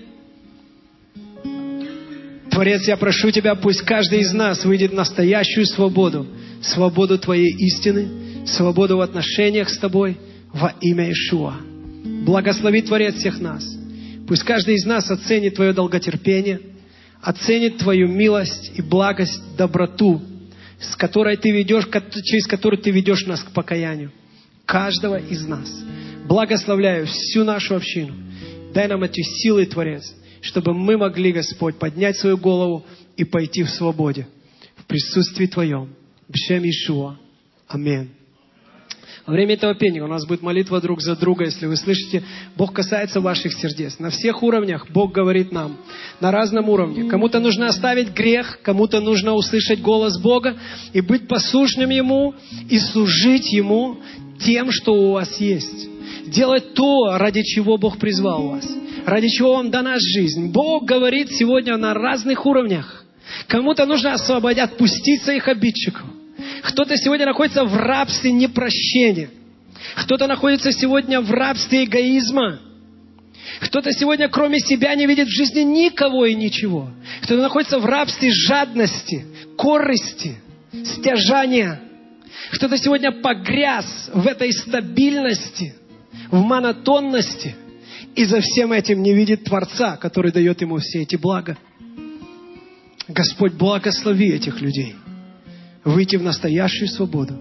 Творец, я прошу Тебя, пусть каждый из нас выйдет в настоящую свободу, свободу Твоей истины, свободу в отношениях с Тобой во имя Иешуа. Благослови, Творец, всех нас. Пусть каждый из нас оценит Твое долготерпение, оценит Твою милость и благость, доброту, с которой Ты ведешь, через которую Ты ведешь нас к покаянию. Каждого из нас. Благословляю всю нашу общину. Дай нам эти силы, Творец, чтобы мы могли, Господь, поднять свою голову и пойти в свободе, в присутствии Твоем. Бшем Иешуа. Аминь. Во время этого пения у нас будет молитва друг за друга. Если вы слышите, Бог касается ваших сердец. На всех уровнях Бог говорит нам. На разном уровне. Кому-то нужно оставить грех, кому-то нужно услышать голос Бога и быть послушным Ему и служить Ему тем, что у вас есть. Делать то, ради чего Бог призвал вас. Ради чего вам дана жизнь. Бог говорит сегодня на разных уровнях. Кому-то нужно освободить, отпустить своих обидчиков. Кто-то сегодня находится в рабстве непрощения. Кто-то находится сегодня в рабстве эгоизма. Кто-то сегодня кроме себя не видит в жизни никого и ничего. Кто-то находится в рабстве жадности, корысти, стяжания. Кто-то сегодня погряз в этой стабильности, в монотонности. И за всем этим не видит Творца, который дает ему все эти блага. Господь, благослови этих людей. Выйти в настоящую свободу.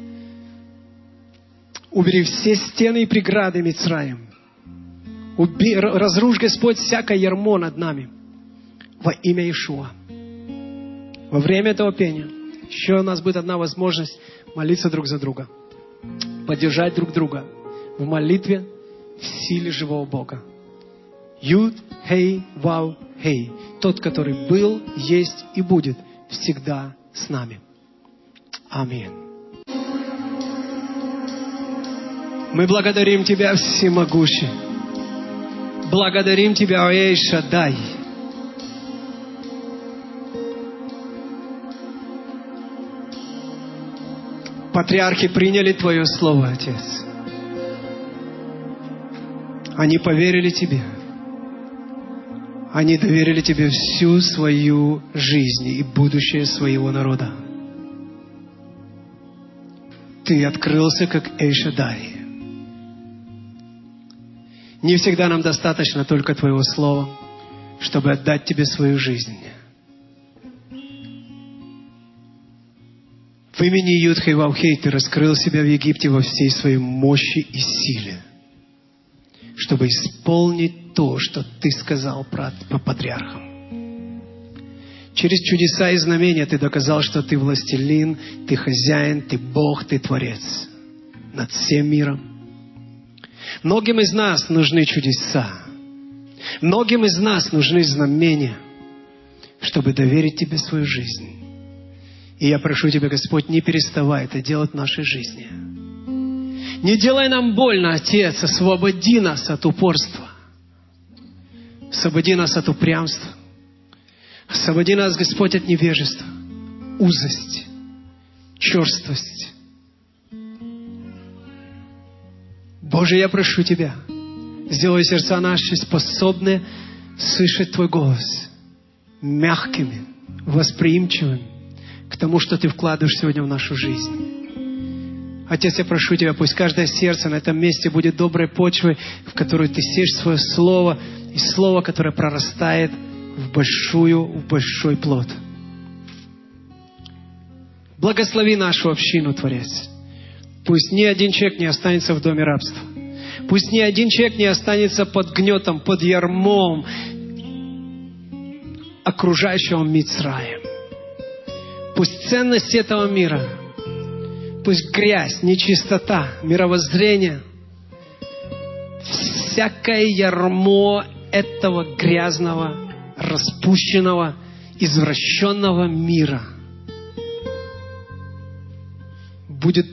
Убери все стены и преграды Мицраим. Разрушь, Господь, всякое ярмо над нами. Во имя Иешуа. Во время этого пения еще у нас будет одна возможность молиться друг за друга. Поддержать друг друга в молитве в силе живого Бога. Юд, Хей, Вау, Хей. Тот, который был, есть и будет всегда с нами. Аминь. Мы благодарим Тебя, Всемогущий. Благодарим Тебя, Эй Шаддай. Патриархи приняли Твое Слово, Отец. Они поверили Тебе. Они доверили Тебе всю свою жизнь и будущее своего народа. Ты открылся как Эй Шаддай. Не всегда нам достаточно только Твоего Слова, чтобы отдать Тебе свою жизнь. В имени Юд-Хей Вав-Хей Ты раскрыл себя в Египте во всей своей мощи и силе, чтобы исполнить то, что Ты сказал по патриархам. Через чудеса и знамения Ты доказал, что Ты властелин, Ты хозяин, Ты Бог, Ты Творец над всем миром. Многим из нас нужны чудеса. Многим из нас нужны знамения, чтобы доверить Тебе свою жизнь. И я прошу Тебя, Господь, не переставай это делать в нашей жизни. Не делай нам больно, Отец, освободи нас от упорства. Освободи нас от упрямства. Освободи нас, Господь, от невежества, узости, черствости. Боже, я прошу Тебя, сделай сердца наши способны слышать Твой голос, мягкими, восприимчивыми к тому, что Ты вкладываешь сегодня в нашу жизнь. Отец, я прошу Тебя, пусть каждое сердце на этом месте будет доброй почвой, в которую Ты сеешь свое слово, и слово, которое прорастает в большой плод. Благослови нашу общину, Творец. Пусть ни один человек не останется в доме рабства. Пусть ни один человек не останется под гнетом, под ярмом окружающего Мицраим. Пусть ценность этого мира, пусть грязь, нечистота, мировоззрение, всякое ярмо этого грязного, распущенного, извращенного мира будет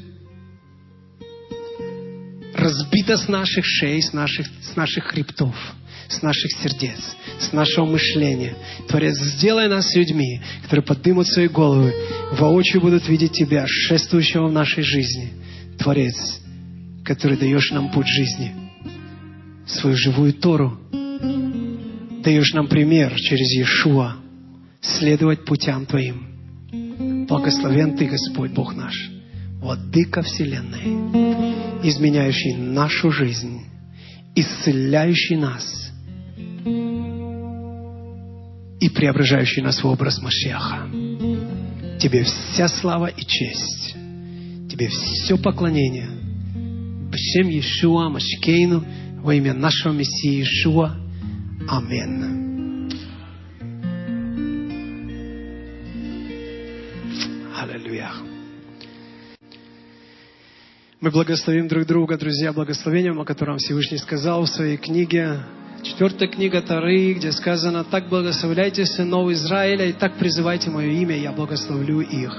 разбито с наших шеи, с наших хребтов, с наших сердец, с нашего мышления. Творец, сделай нас людьми, которые поднимут свои головы, воочию будут видеть Тебя, шествующего в нашей жизни. Творец, который даешь нам путь жизни, свою живую Тору, даешь нам пример через Иешуа следовать путям Твоим. Благословен Ты, Господь, Бог наш, Владыка Вселенной, изменяющий нашу жизнь, исцеляющий нас и преображающий нас в образ Машиаха. Тебе вся слава и честь. Тебе все поклонение. Б'шем Иешуа Машкейну, во имя нашего Мессии Иешуа. Аминь. Аллилуйя. Мы благословим друг друга, друзья, благословением, о котором Всевышний сказал в своей книге, 4 книга Торы, где сказано: «Так благословляйте сынов Израиля, и так призывайте мое имя, я благословлю их».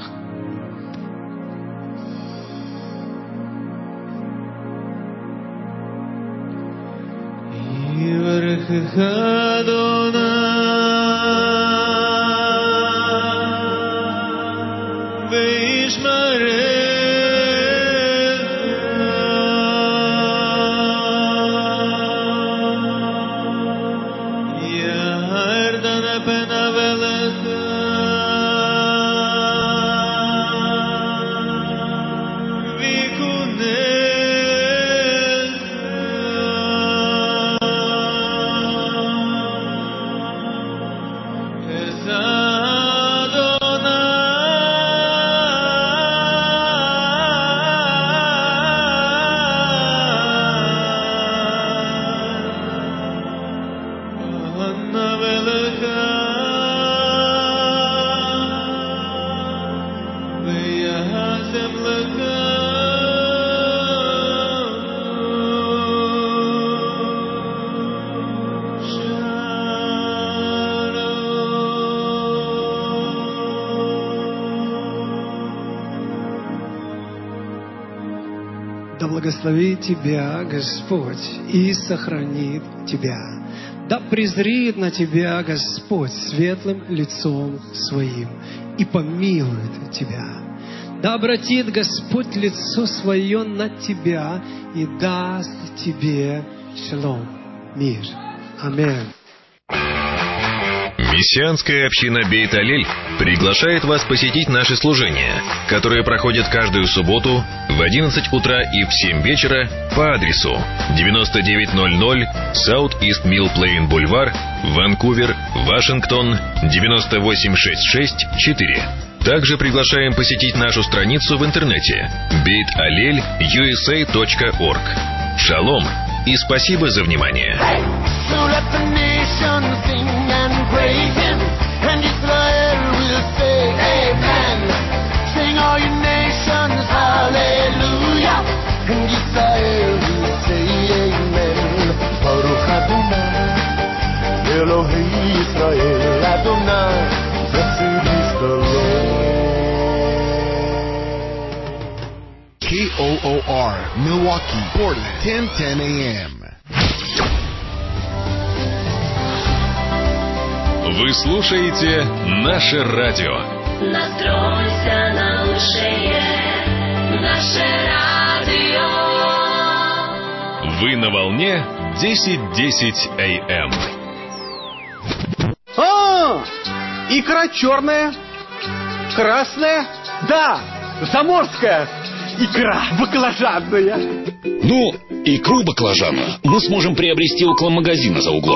Да благословит тебя Господь и сохранит тебя. Да презрит на тебя Господь светлым лицом своим и помилует тебя. Да обратит Господь лицо свое на тебя и даст тебе шалом, мир. Аминь. Мессианская община Бейт Алель приглашает вас посетить наши служения, которые проходят каждую субботу в 11 утра и в 7 вечера по адресу 9900 South East Mill Plain Boulevard, Ванкувер, Вашингтон, 98664. Также приглашаем посетить нашу страницу в интернете beitalel.usa.org. Шалом и спасибо за внимание. So let the nations sing and praise him, and Israel will say amen. Sing all you nations, hallelujah, and Israel will say amen. Baruch Adonai, Elohei Israel, Adonai, blessed is the Lord. KOOR, Milwaukee, Portland, 1010 AM. Вы слушаете наше радио. Настройся на лучшее, наше радио. Вы на волне 1010 AM. Икра черная, красная, да, заморская. Икра баклажанная. Ну, икру баклажана мы сможем приобрести около магазина за углом.